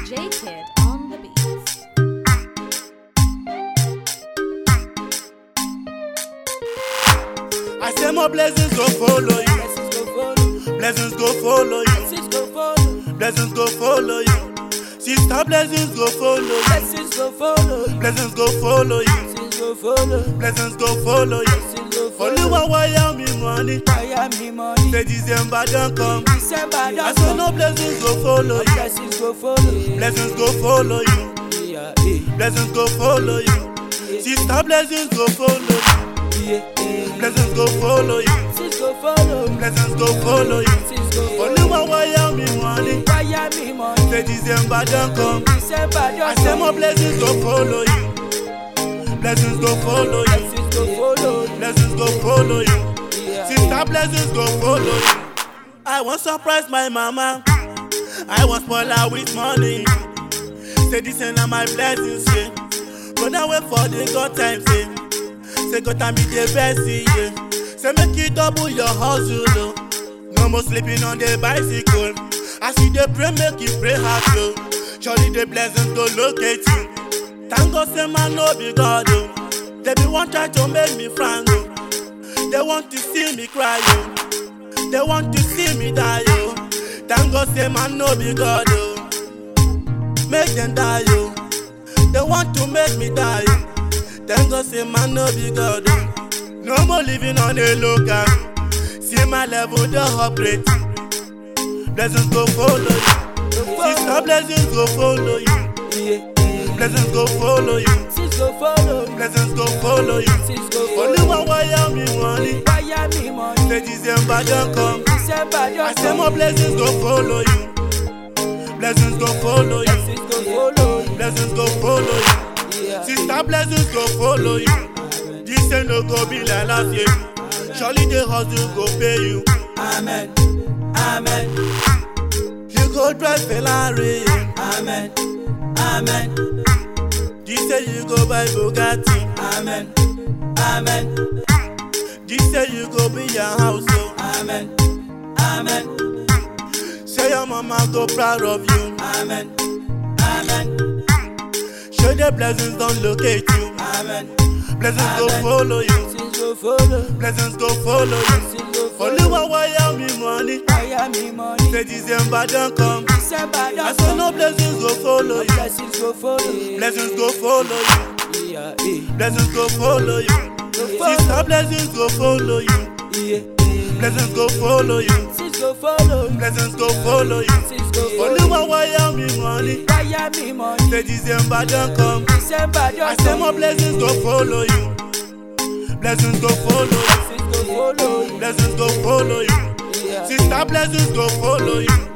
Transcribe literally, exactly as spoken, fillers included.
J-Kid on the beats. I say more blessings go follow you. Blessings go follow you. Blessings go follow. Blessings go follow you. Sister, blessings go follow you. Blessings go follow. Blessings go follow you. Blessings go follow. Blessings go follow you. Blessings go follow. Only one wire me money. Wire me money. Say December don't come. December I don't say come. no blessings go follow you. Blessings go follow. Blessings go follow you. Yeah, yeah, Blessings go follow you. Sister, blessings go follow you. yeah, yeah. Blessings go follow you. Blessings go follow. Blessings go follow you. Blessings go follow. Only one wire me money. Wire me money. Say December don't come. December I don't say come. more blessings go follow you. Blessings go follow you. Blessings go follow. Blessings go follow you. Yeah, Sister, blessings go follow you. I want surprise my mama. I want spoil her with money. Say this ain't not my blessings, yeah. Gonna wait for the God time, yeah. Say God time be the best, yeah. Say make it double your hustle, oh. No more sleeping on the bicycle. As you dey pray, make you pray hard, oh. Surely the blessings go locate you. Thank God, say man no be God, oh. They be one try to make me frown, oh. They want to see me cry, oh. They want to see me die, oh. Thank God, say man no be God, oh. Make them die, oh. They want to make me die, oh. Thank God, say man no be God, oh. No more living on a local. See my level, the operate. Blessings go follow you. Sister, blessings go follow you. yeah, yeah. Blessings go follow you. Blessings go follow. Blessings go follow you. Blessings go Only follow. one wire me money. Wire me money. Say December don't come. December I don't say come. more blessings go follow you. Blessings go follow you. Blessings go follow. Blessings go follow you. Yeah. Sister, blessings go follow you. This ain't no go be like last year. Surely the hustle go pay you. Amen. Amen. You go drive Ferrari. Amen. Amen. This say you go buy Bugatti. Amen. Amen. This say you go be your house. Oh. Amen. Amen. Say your mama go proud of you. Amen. Amen. Show the blessings don't locate you. Amen. Blessings go Amen. follow you. Blessings go follow. Blessings go follow you. Blessings go Only follow. one wire me money. Wire me money. Say December don't come. December I don't say come. no blessings go follow you. Blessings go follow. Blessings go follow you. Yeah, yeah. Blessings go follow you. Go follow. Sister, blessings go follow you. Yeah, yeah. Blessings go follow you. Blessings go follow. Blessings go follow you. Blessings go Only follow. one wire me money. Wire me money. Say December don't come. December I don't say come. more blessings go follow you. Blessings go follow you. Blessings go follow. Blessings go follow you. Yeah. Sister, blessings go follow you.